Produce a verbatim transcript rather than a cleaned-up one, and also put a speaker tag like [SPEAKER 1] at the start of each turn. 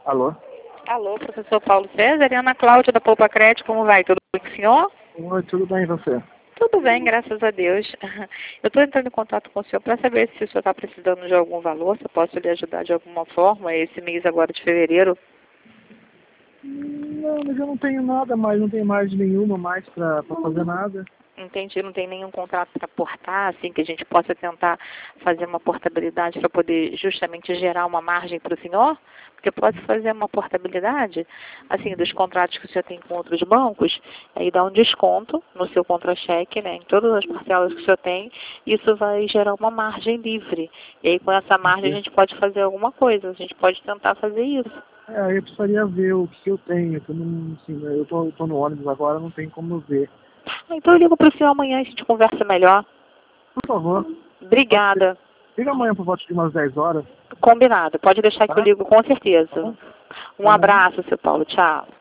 [SPEAKER 1] Alô?
[SPEAKER 2] Alô, professor Paulo César e Ana Cláudia da Poupa Crédito, como vai? Tudo bem com o senhor?
[SPEAKER 1] Oi, tudo bem e você?
[SPEAKER 2] Tudo bem, graças a Deus. Eu estou entrando em contato com o senhor para saber se o senhor está precisando de algum valor, se eu posso lhe ajudar de alguma forma, esse mês agora de fevereiro.
[SPEAKER 1] Não, mas eu não tenho nada mais, não tenho margem nenhuma mais para fazer nada.
[SPEAKER 2] Entendi, não tem nenhum contrato para portar, assim, que a gente possa tentar fazer uma portabilidade para poder justamente gerar uma margem para o senhor? Porque pode fazer uma portabilidade, assim, dos contratos que o senhor tem com outros bancos, aí dá um desconto no seu contra-cheque, né, em todas as parcelas que o senhor tem, e isso vai gerar uma margem livre. E aí com essa margem a gente pode fazer alguma coisa, a gente pode tentar fazer isso.
[SPEAKER 1] É, eu precisaria ver o que eu tenho, que eu não, assim, eu tô, eu tô no ônibus agora, não tem como ver.
[SPEAKER 2] Então eu ligo para o senhor amanhã e a gente conversa melhor.
[SPEAKER 1] Por favor.
[SPEAKER 2] Obrigada.
[SPEAKER 1] Liga amanhã por volta de umas dez horas.
[SPEAKER 2] Combinado. Pode deixar
[SPEAKER 1] Tá?
[SPEAKER 2] que eu ligo com certeza.
[SPEAKER 1] Tá bom?
[SPEAKER 2] Um abraço, seu Paulo. Tchau.